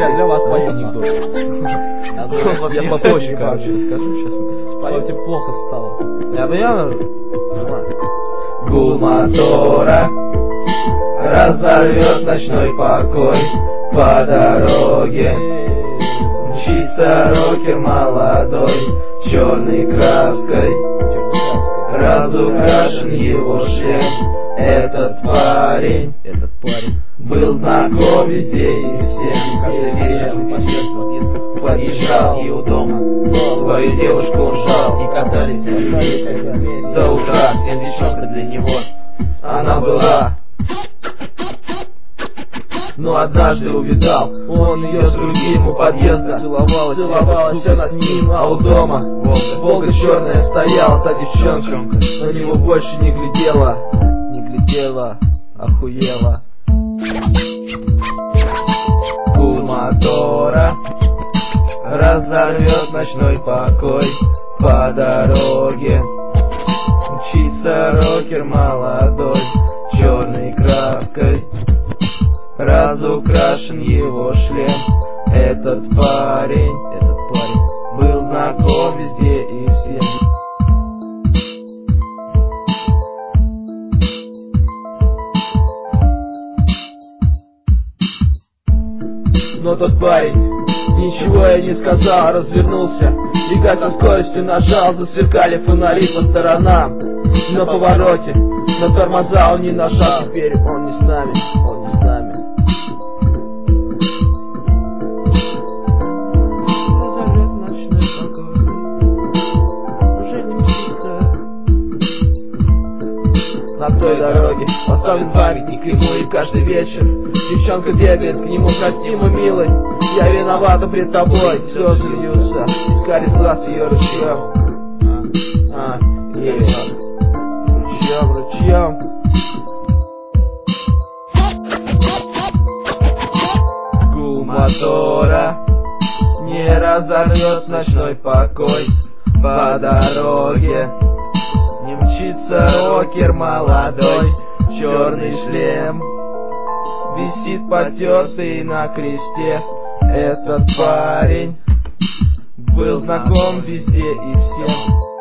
для вас поет анекдот. Я попозже, короче, расскажу. Сейчас вы Поете, плохо стало. Я понял? Гул мотора разорвет ночной покой по дороге. Мчится рокер молодой, черной краской разукрашен его шлем. Этот парень был знаком везде и всем. Каждый вечер подъезжал и у дома свою девушку он жал. И катались они вместе до утра. Всем девчонка для него она была. Но однажды увидал он ее с другим у подъезда. Целовалась она с ним, а у дома Волга черная стояла, та девчонка на него больше не глядела. Охуела. Гул мотора разорвет ночной покой по дороге. Мчится рокер молодой, черной краской разукрашен его шлем. Этот парень был знаком везде и всем. Но тот парень ничего я не сказал, развернулся и газ со скоростью нажал. Засверкали фонари по сторонам. На повороте на тормоза он не нажал. Теперь он не с нами, На той дороге поставлен памятник ему, и каждый вечер девчонка бегает к нему: прости, мой милый, я виновата пред тобой. Слезы льются из карих глаз ее ручьем. Ручьем. Гул мотора не разорвет ночной покой по дороге. Не мчится рокер молодой, черный шлем висит потертый на кресте. Этот парень был знаком везде и всем.